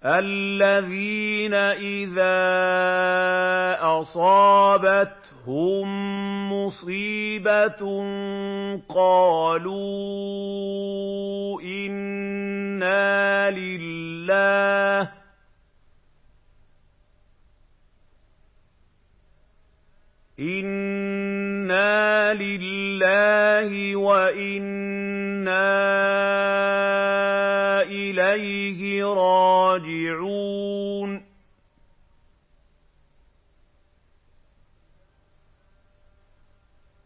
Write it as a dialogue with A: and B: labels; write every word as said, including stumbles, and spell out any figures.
A: الَّذِينَ إِذَا أَصَابَتْهُم مُّصِيبَةٌ قَالُوا إِنَّا لِلَّهِ وَإِنَّا إِلَيْهِ رَاجِعُونَ